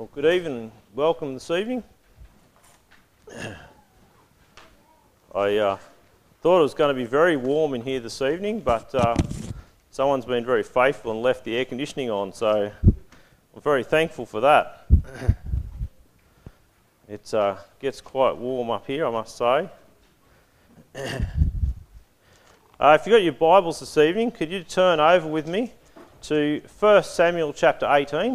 Well, good evening. Welcome this evening. I thought it was going to be very warm in here this evening, but someone's been very faithful and left the air conditioning on, so I'm very thankful for that. It gets quite warm up here, I must say. If you've got your Bibles this evening, could you turn over with me to 1 Samuel chapter 18?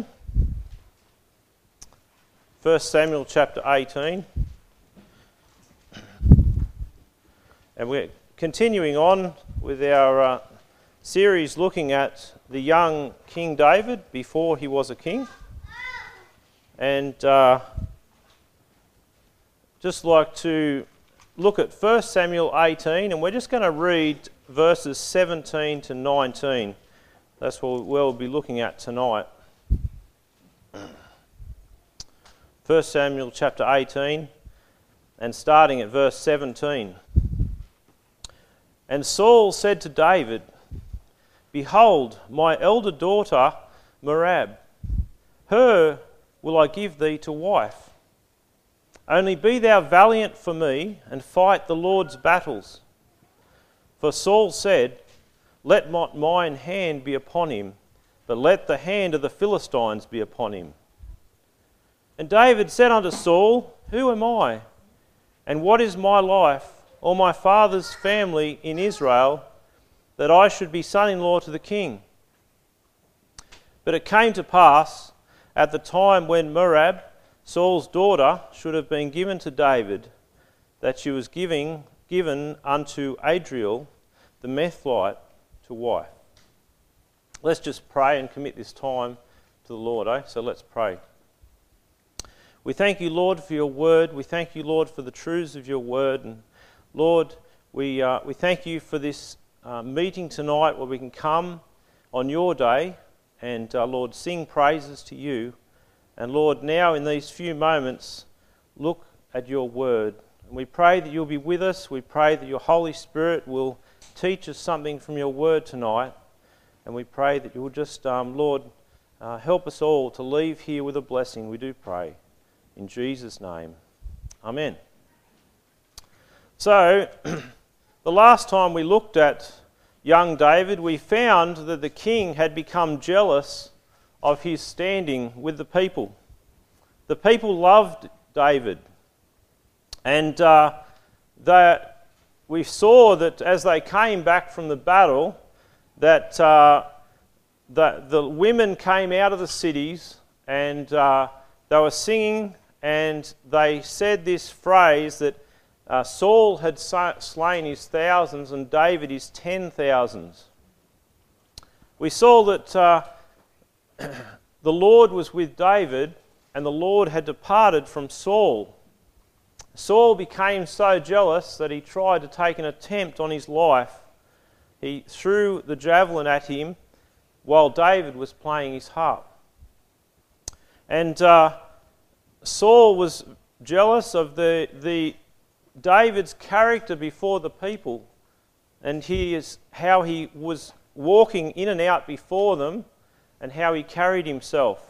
1 Samuel chapter 18. And we're continuing on with our series looking at the young King David before he was a king. And just like to look at 1 Samuel 18, and we're just going to read verses 17 to 19. That's what we'll be looking at tonight. 1 Samuel chapter 18, and starting at verse 17. And Saul said to David, "Behold, my elder daughter Merab, her will I give thee to wife. Only be thou valiant for me, and fight the Lord's battles." For Saul said, "Let not mine hand be upon him, but let the hand of the Philistines be upon him." And David said unto Saul, "Who am I? And what is my life, or my father's family in Israel, that I should be son-in-law to the king?" But it came to pass, at the time when Merab, Saul's daughter, should have been given to David, that she was given unto Adriel, the Methlite, to wife. Let's just pray and commit this time to the Lord, So let's pray. We thank you, Lord, for your word. We thank you, Lord, for the truths of your word. And Lord, we thank you for this meeting tonight where we can come on your day and, Lord, sing praises to you. And Lord, now in these few moments, look at your word. And we pray that you'll be with us. We pray that your Holy Spirit will teach us something from your word tonight. And we pray that you'll just, Lord, help us all to leave here with a blessing. We do pray. In Jesus' name. Amen. So, the last time we looked at young David, we found that the king had become jealous of his standing with the people. The people loved David. And we saw that as they came back from the battle, that the women came out of the cities and they were singing, and they said this phrase that Saul had slain his thousands and David his 10,000s. We saw that the Lord was with David and the Lord had departed from Saul. Saul became so jealous that he tried to take an attempt on his life. He threw the javelin at him while David was playing his harp. And Saul was jealous of the David's character before the people, and how he was walking in and out before them, and how he carried himself.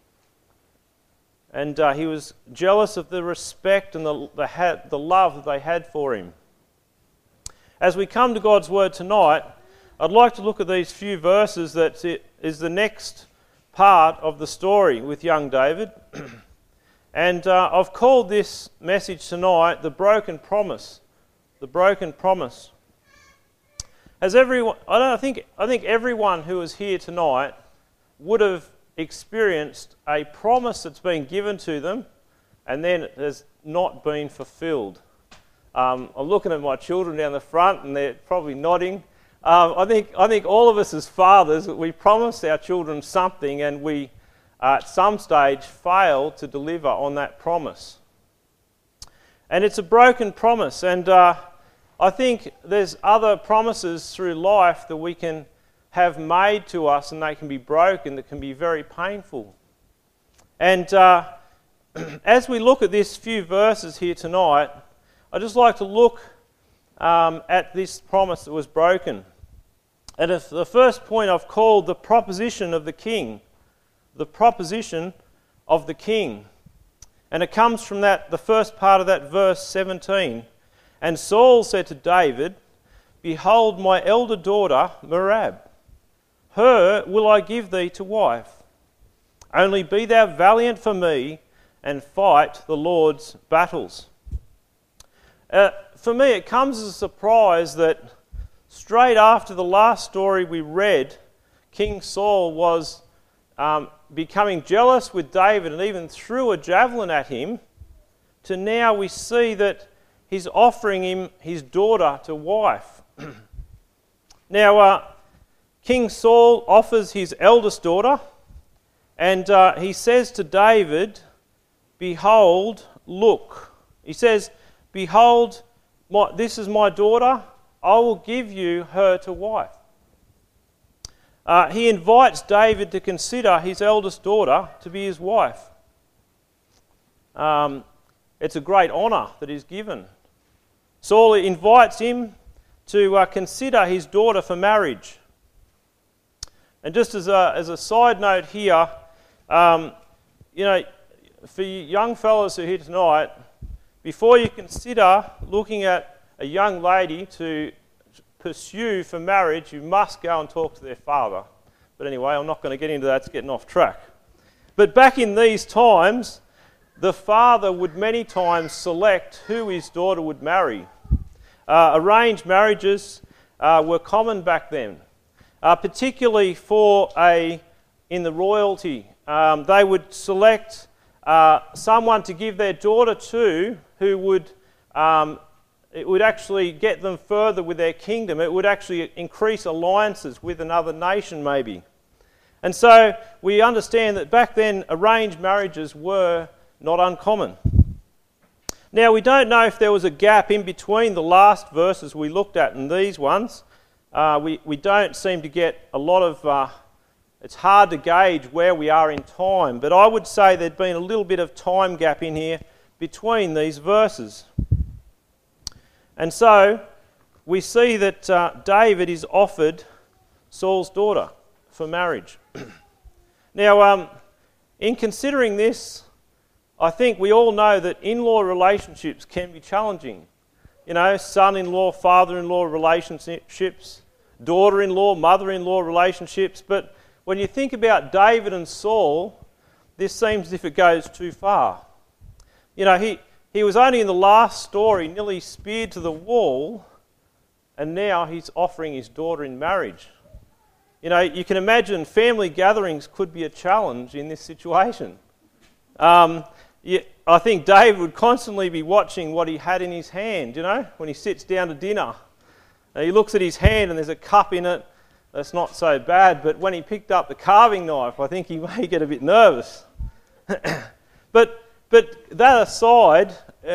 And he was jealous of the respect and the love that they had for him. As we come to God's Word tonight, I'd like to look at these few verses that is the next part of the story with young David. And I've called this message tonight the broken promise. The broken promise. As everyone, I think everyone who is here tonight would have experienced a promise that's been given to them, and then it has not been fulfilled. I'm looking at my children down the front, and they're probably nodding. I think all of us as fathers, we promise our children something, and we at some stage fail to deliver on that promise. And it's a broken promise, and I think there's other promises through life that we can have made to us, and they can be broken, that can be very painful. And as we look at these few verses here tonight, I'd just like to look at this promise that was broken. And the first point I've called the proposition of the king. The proposition of the king. And it comes from the first part of that verse 17. And Saul said to David, "Behold, my elder daughter Merab. Her will I give thee to wife. Only be thou valiant for me, and fight the Lord's battles." For me, it comes as a surprise that straight after the last story we read, King Saul was becoming jealous with David and even threw a javelin at him, to now we see that he's offering him his daughter to wife. Now, King Saul offers his eldest daughter, and he says to David, "Behold, look." He says, "Behold, this is my daughter. I will give you her to wife." He invites David to consider his eldest daughter to be his wife. It's a great honour that is given. Saul invites him to consider his daughter for marriage. And just as a side note here, for you young fellas who are here tonight, before you consider looking at a young lady to pursue for marriage, you must go and talk to their father. But anyway, I'm not going to get into that, it's getting off track. But back in these times, the father would many times select who his daughter would marry. Arranged marriages were common back then, particularly in the royalty. They would select someone to give their daughter to who would it would actually get them further with their kingdom. It would actually increase alliances with another nation maybe. And so we understand that back then arranged marriages were not uncommon. Now we don't know if there was a gap in between the last verses we looked at and these ones. We don't seem to get a lot of... it's hard to gauge where we are in time, but I would say there'd been a little bit of time gap in here between these verses. And so we see that David is offered Saul's daughter for marriage. Now, in considering this, I think we all know that in-law relationships can be challenging. Son-in-law, father-in-law relationships, daughter-in-law, mother-in-law relationships. But when you think about David and Saul, this seems as if it goes too far. He was only in the last story nearly speared to the wall, and now he's offering his daughter in marriage. You can imagine family gatherings could be a challenge in this situation. I think David would constantly be watching what he had in his hand, when he sits down to dinner. He looks at his hand and there's a cup in it. That's not so bad, but when he picked up the carving knife, I think he may get a bit nervous. But that aside,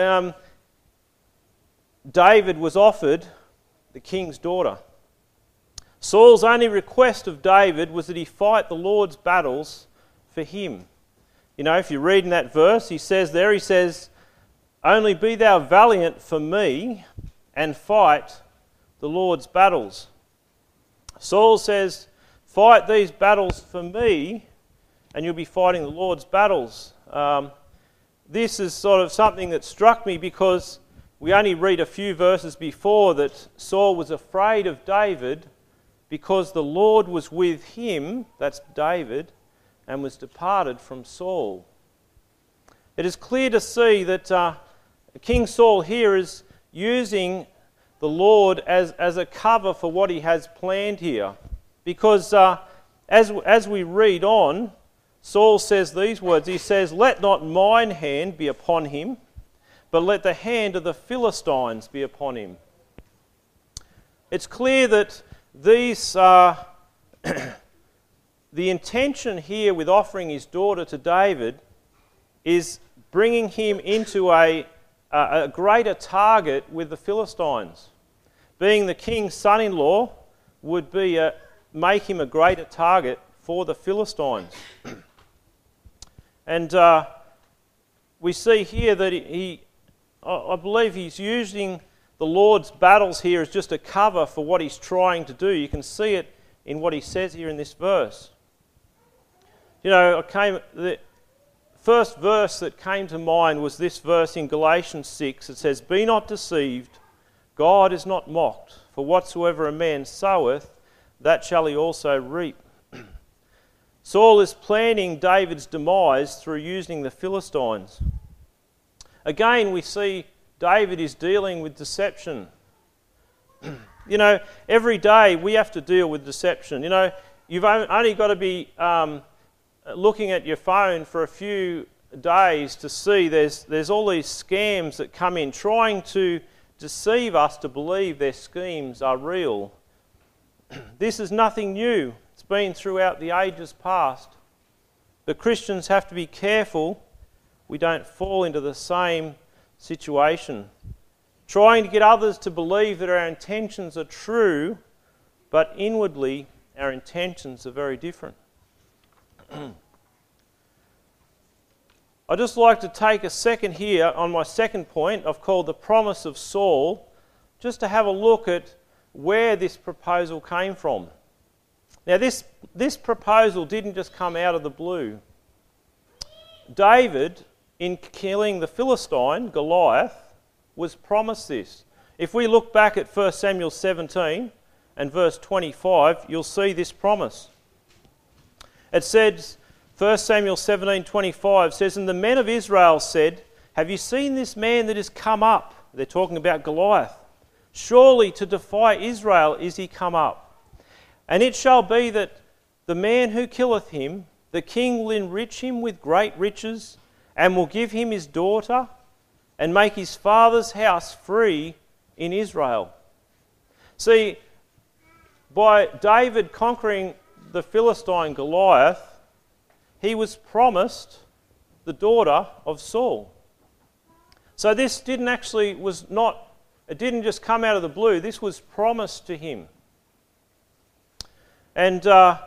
David was offered the king's daughter. Saul's only request of David was that he fight the Lord's battles for him. If you read in that verse, he says, "Only be thou valiant for me and fight the Lord's battles." Saul says, "Fight these battles for me and you'll be fighting the Lord's battles." This is sort of something that struck me because we only read a few verses before that Saul was afraid of David because the Lord was with him, that's David, and was departed from Saul. It is clear to see that King Saul here is using the Lord as a cover for what he has planned here. Because as we read on, Saul says these words. He says, "Let not mine hand be upon him, but let the hand of the Philistines be upon him." It's clear that these the intention here with offering his daughter to David is bringing him into a greater target with the Philistines. Being the king's son-in-law would make him a greater target for the Philistines. And we see here that I believe he's using the Lord's battles here as just a cover for what he's trying to do. You can see it in what he says here in this verse. first verse that came to mind was this verse in Galatians 6. It says, "Be not deceived, God is not mocked, for whatsoever a man soweth, that shall he also reap." Saul is planning David's demise through using the Philistines. Again, we see David is dealing with deception. You know, every day we have to deal with deception. You know, you've only got to be looking at your phone for a few days to see there's all these scams that come in trying to deceive us to believe their schemes are real. This is nothing new. It's been throughout the ages past. But Christians have to be careful we don't fall into the same situation. Trying to get others to believe that our intentions are true, but inwardly our intentions are very different. I'd just like to take a second here on my second point I've called the promise of Saul, just to have a look at where this proposal came from. Now this proposal didn't just come out of the blue. David, in killing the Philistine, Goliath, was promised this. If we look back at 1 Samuel 17 and verse 25, you'll see this promise. It says, 1 Samuel 17:25 says, "And the men of Israel said, Have you seen this man that is come up?" They're talking about Goliath. "Surely to defy Israel is he come up. And it shall be that the man who killeth him, the king will enrich him with great riches, and will give him his daughter, and make his father's house free in Israel." See, by David conquering the Philistine Goliath, he was promised the daughter of Saul. So this it didn't just come out of the blue, this was promised to him. And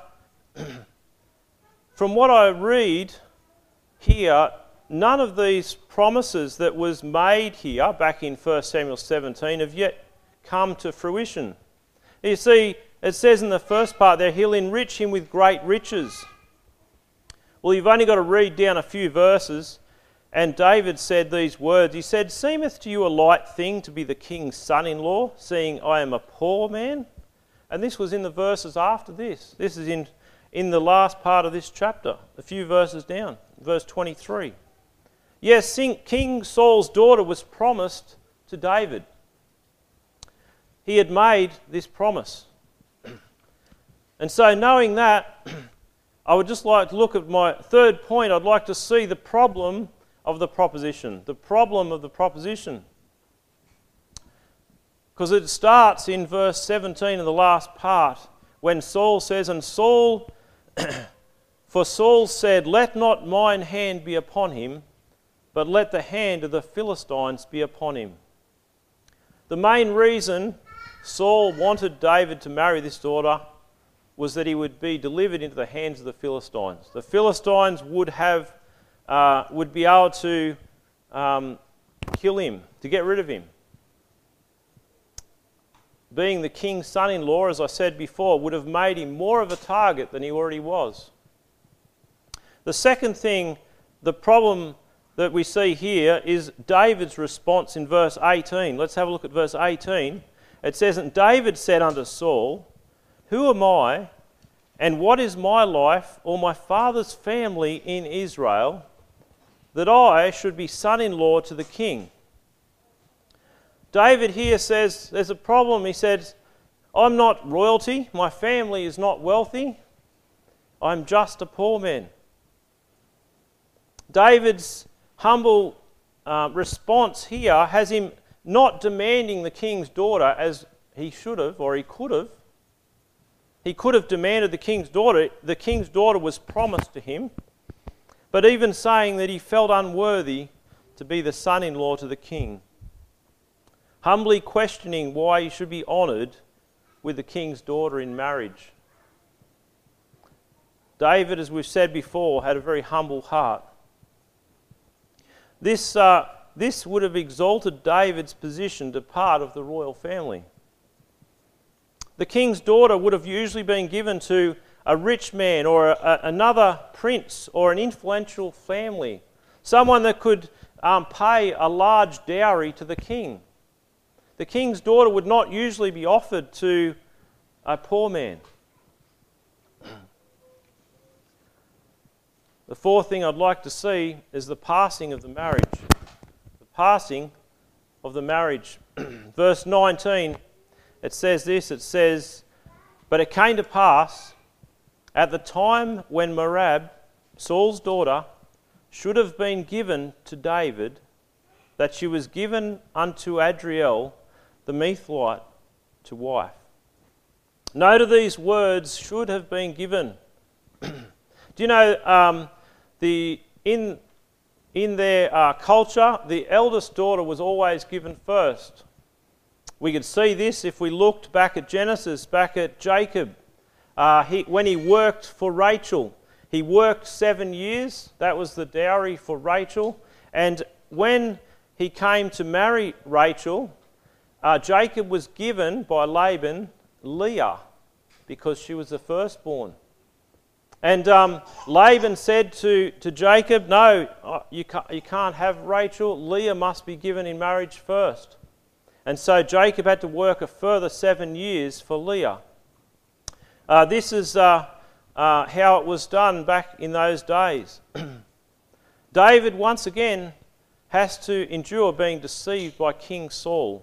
from what I read here, none of these promises that was made here back in 1 Samuel 17 have yet come to fruition. You see, it says in the first part there, he'll enrich him with great riches. Well, you've only got to read down a few verses, and David said these words. He said, "Seemeth to you a light thing to be the king's son-in-law, seeing I am a poor man?" And this was in the verses after this. This is in the last part of this chapter, a few verses down, verse 23. Yes, King Saul's daughter was promised to David. He had made this promise. And so knowing that, I would just like to look at my third point. I'd like to see the problem of the proposition. The problem of the proposition. Because it starts in verse 17 in the last part, when Saul says, For Saul said, Let not mine hand be upon him, but let the hand of the Philistines be upon him. The main reason Saul wanted David to marry this daughter was that he would be delivered into the hands of the Philistines. The Philistines would be able to kill him, to get rid of him. Being the king's son-in-law, as I said before, would have made him more of a target than he already was. The second thing, the problem that we see here is David's response in verse 18. Let's have a look at verse 18. It says, And David said unto Saul, Who am I, and what is my life or my father's family in Israel, that I should be son-in-law to the king? David here says there's a problem. He says, I'm not royalty, my family is not wealthy, I'm just a poor man. David's humble response here has him not demanding the king's daughter as he should have, or he could have. He could have demanded the king's daughter. The king's daughter was promised to him, but even saying that he felt unworthy to be the son-in-law to the king. Humbly questioning why he should be honoured with the king's daughter in marriage. David, as we've said before, had a very humble heart. This would have exalted David's position to part of the royal family. The king's daughter would have usually been given to a rich man or another prince or an influential family someone that could pay a large dowry to the king. The king's daughter would not usually be offered to a poor man. The fourth thing I'd like to see is the passing of the marriage. The passing of the marriage. Verse 19, it says this, it says, "But it came to pass, at the time when Merab, Saul's daughter, should have been given to David, that she was given unto Adriel, the Metholite, to wife." Note of these words, should have been given. Do you know, in their culture, the eldest daughter was always given first. We could see this if we looked back at Genesis, back at Jacob. When he worked for Rachel, he worked 7 years. That was the dowry for Rachel. And when he came to marry Rachel, Jacob was given by Laban Leah because she was the firstborn. And Laban said to Jacob, "No, you can't have Rachel. Leah must be given in marriage first." And so Jacob had to work a further 7 years for Leah. This is how it was done back in those days. David once again has to endure being deceived by King Saul.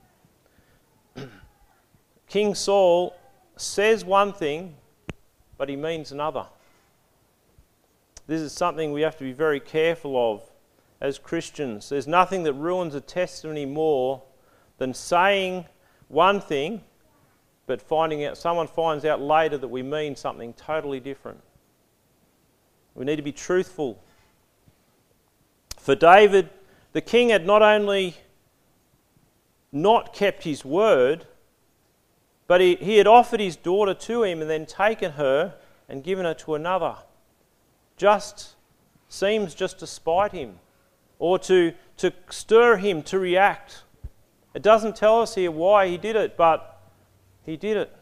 King Saul says one thing, but he means another. This is something we have to be very careful of as Christians. There's nothing that ruins a testimony more than saying one thing, but someone finds out later that we mean something totally different. We need to be truthful. For David, the king had not only not kept his word, but he had offered his daughter to him and then taken her and given her to another. Seems just to spite him or to stir him to react. It doesn't tell us here why he did it, but he did it.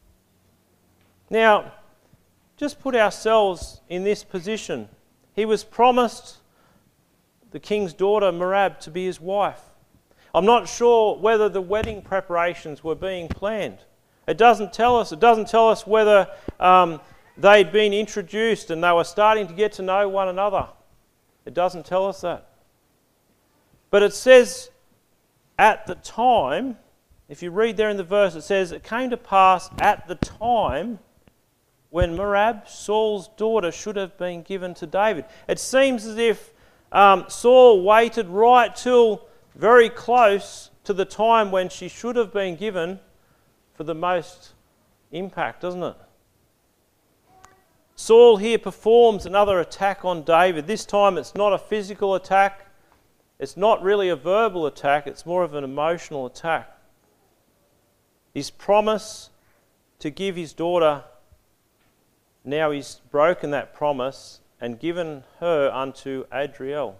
Now, just put ourselves in this position. He was promised the king's daughter, Merab, to be his wife. I'm not sure whether the wedding preparations were being planned. It doesn't tell us. It doesn't tell us whether they'd been introduced and they were starting to get to know one another. It doesn't tell us that. But it says, at the time, if you read there in the verse, it says, "It came to pass at the time when Merab, Saul's daughter, should have been given to David." It seems as if Saul waited right till very close to the time when she should have been given for the most impact, doesn't it? Saul here performs another attack on David. This time it's not a physical attack. It's not really a verbal attack. It's more of an emotional attack. His promise to give his daughter, now he's broken that promise and given her unto Adriel.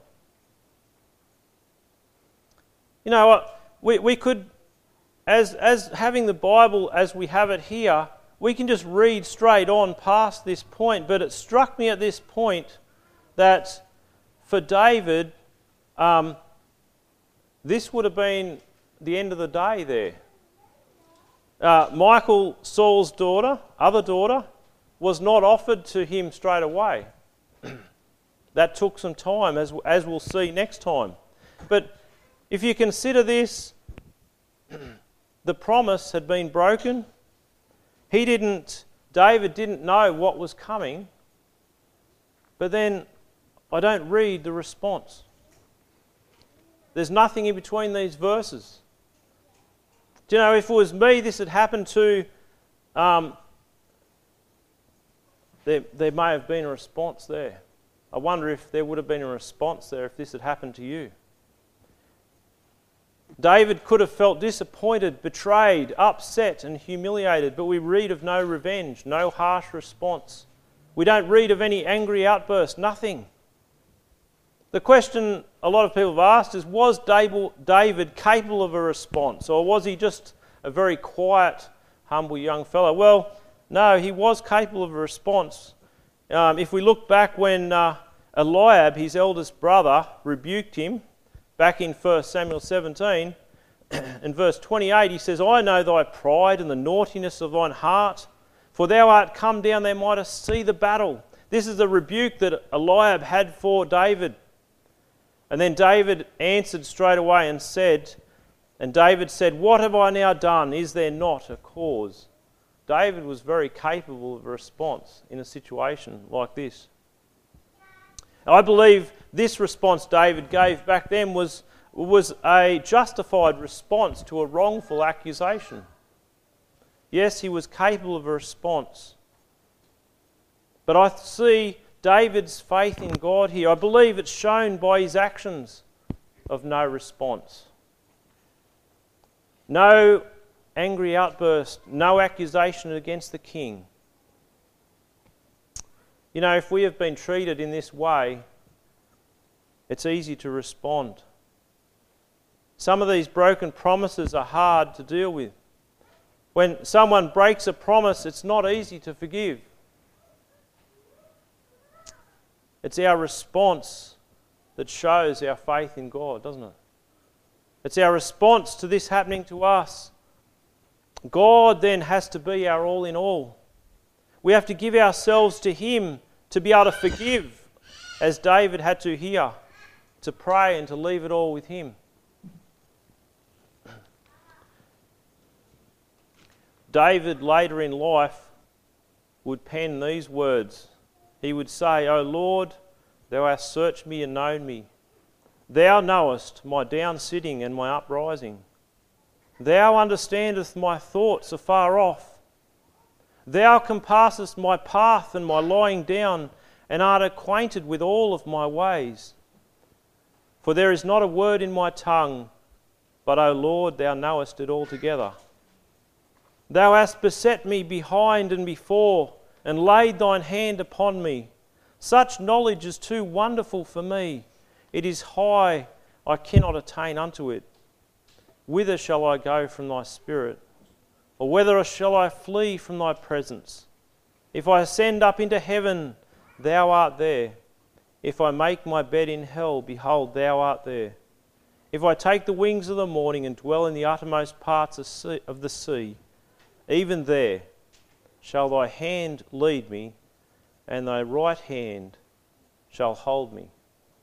You know what? We could, as having the Bible as we have it here, we can just read straight on past this point. But it struck me at this point that for David, this would have been the end of the day there. Michal, Saul's other daughter, was not offered to him straight away. That took some time, as we'll see next time. But if you consider this, the promise had been broken. David didn't know what was coming. But then I don't read the response. There's nothing in between these verses. Do you know, if it was me, this had happened to, there may have been a response there. I wonder if there would have been a response there if this had happened to you. David could have felt disappointed, betrayed, upset and humiliated, but we read of no revenge, no harsh response. We don't read of any angry outburst, nothing. The question a lot of people have asked is, was David capable of a response, or was he just a very quiet, humble young fellow? Well, no, he was capable of a response. If we look back when Eliab, his eldest brother, rebuked him back in 1 Samuel 17. In verse 28 he says, I know thy pride and the naughtiness of thine heart, for thou art come down there mightest see the battle. This is the rebuke that Eliab had for David. And then David answered straight away and said, what have I now done? Is there not a cause? David was very capable of a response in a situation like this. I believe this response David gave back then was a justified response to a wrongful accusation. Yes, he was capable of a response. But I see David's faith in God here. I believe it's shown by his actions of no response. No angry outburst, no accusation against the king. You know, if we have been treated in this way, it's easy to respond. Some of these broken promises are hard to deal with. When someone breaks a promise, it's not easy to forgive. It's our response that shows our faith in God, doesn't it? It's our response to this happening to us. God then has to be our all in all. We have to give ourselves to Him to be able to forgive, as David had to here, to pray and to leave it all with Him. David later in life would pen these words. He would say, O Lord, thou hast searched me and known me. Thou knowest my down-sitting and my uprising. Thou understandest my thoughts afar off. Thou compassest my path and my lying down, and art acquainted with all of my ways. For there is not a word in my tongue, but, O Lord, thou knowest it altogether. Thou hast beset me behind and before, and laid thine hand upon me. Such knowledge is too wonderful for me. It is high, I cannot attain unto it. Whither shall I go from thy spirit? Or whither shall I flee from thy presence? If I ascend up into heaven, thou art there. If I make my bed in hell, behold, thou art there. If I take the wings of the morning and dwell in the uttermost parts of the sea, even there shall thy hand lead me, and thy right hand shall hold me.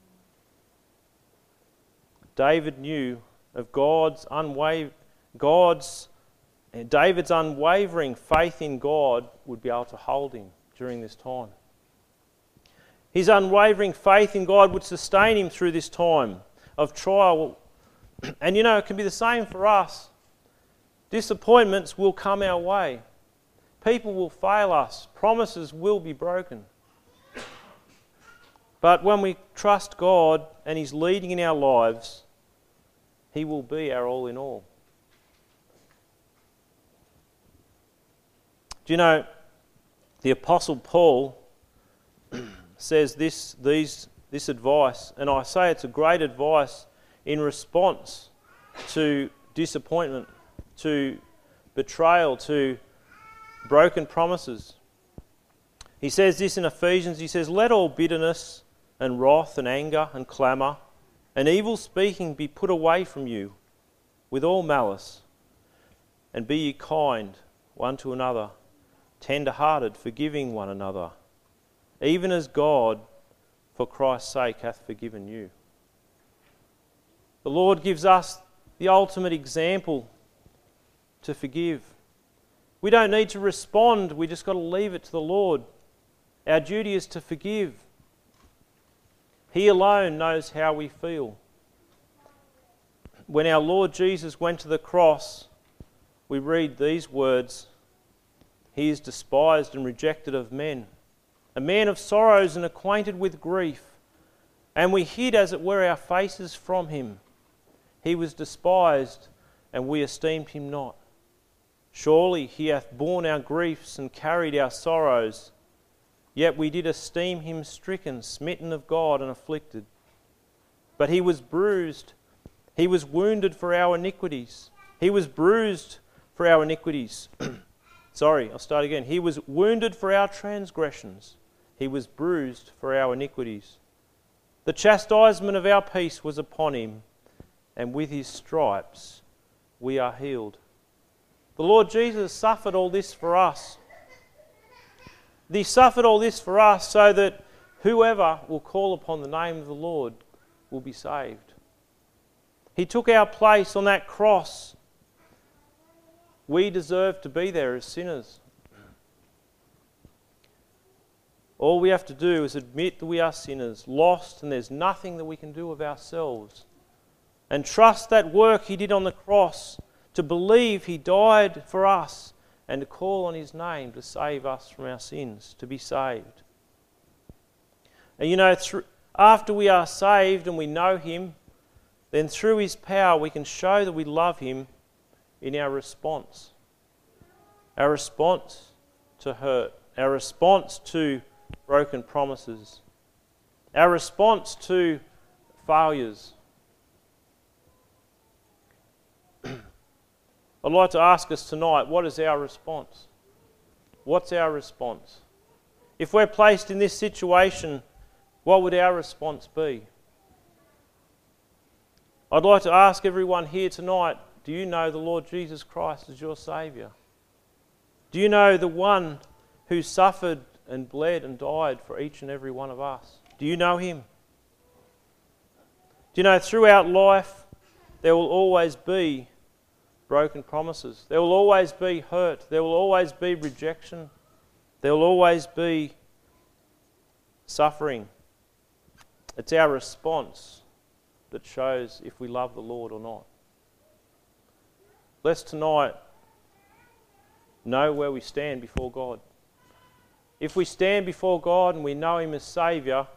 David knew of David's unwavering faith in God would be able to hold him during this time. His unwavering faith in God would sustain him through this time of trial. And you know, it can be the same for us. Disappointments will come our way. People will fail us. Promises will be broken. But when we trust God and He's leading in our lives, He will be our all in all. Do you know, the Apostle Paul says this advice, and I say it's a great advice in response to disappointment, to betrayal, to broken promises. He says this in Ephesians, he says, let all bitterness and wrath and anger and clamour and evil speaking be put away from you with all malice, and be ye kind one to another, tender-hearted, forgiving one another, even as God for Christ's sake hath forgiven you. The Lord gives us the ultimate example to forgive. We don't need to respond, we just got to leave it to the Lord. Our duty is to forgive. He alone knows how we feel. When our Lord Jesus went to the cross, we read these words, He is despised and rejected of men, a man of sorrows and acquainted with grief, and we hid as it were our faces from Him. He was despised, and we esteemed Him not. Surely He hath borne our griefs and carried our sorrows, yet we did esteem Him stricken, smitten of God, and afflicted. But He was bruised, He was wounded for our iniquities. He was bruised for our iniquities. He was wounded for our transgressions. He was bruised for our iniquities. The chastisement of our peace was upon him, and with his stripes we are healed. The Lord Jesus suffered all this for us. He suffered all this for us so that whoever will call upon the name of the Lord will be saved. He took our place on that cross. We deserve to be there as sinners. All we have to do is admit that we are sinners, lost, and there's nothing that we can do of ourselves. And trust that work he did on the cross, to believe he died for us, and to call on his name to save us from our sins, to be saved. And you know, after we are saved and we know him, then through his power we can show that we love him in our response. Our response to hurt, our response to broken promises, our response to failures. I'd like to ask us tonight, what is our response? What's our response? If we're placed in this situation, what would our response be? I'd like to ask everyone here tonight, do you know the Lord Jesus Christ as your Saviour? Do you know the one who suffered and bled and died for each and every one of us? Do you know him? Do you know throughout life there will always be broken promises. There will always be hurt. There will always be rejection. There will always be suffering. It's our response that shows if we love the Lord or not. Let's tonight know where we stand before God. If we stand before God and we know him as Saviour,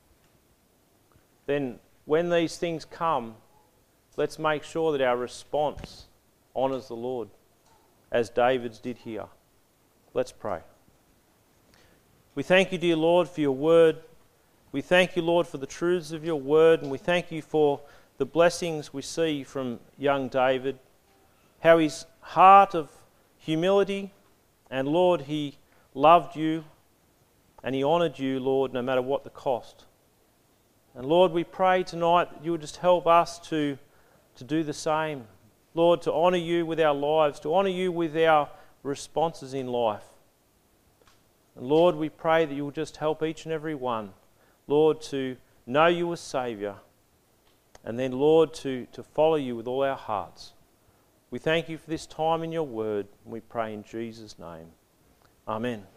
then when these things come, let's make sure that our response honours the Lord, as David's did here. Let's pray. We thank you, dear Lord, for your word. We thank you, Lord, for the truths of your word, and we thank you for the blessings we see from young David, how his heart of humility, and Lord, he loved you and he honoured you, Lord, no matter what the cost. And Lord, we pray tonight that you would just help us to do the same. Lord, to honour you with our lives, to honour you with our responses in life. And Lord, we pray that you will just help each and every one, Lord, to know you as Saviour, and then, Lord, to follow you with all our hearts. We thank you for this time in your word, and we pray in Jesus' name. Amen.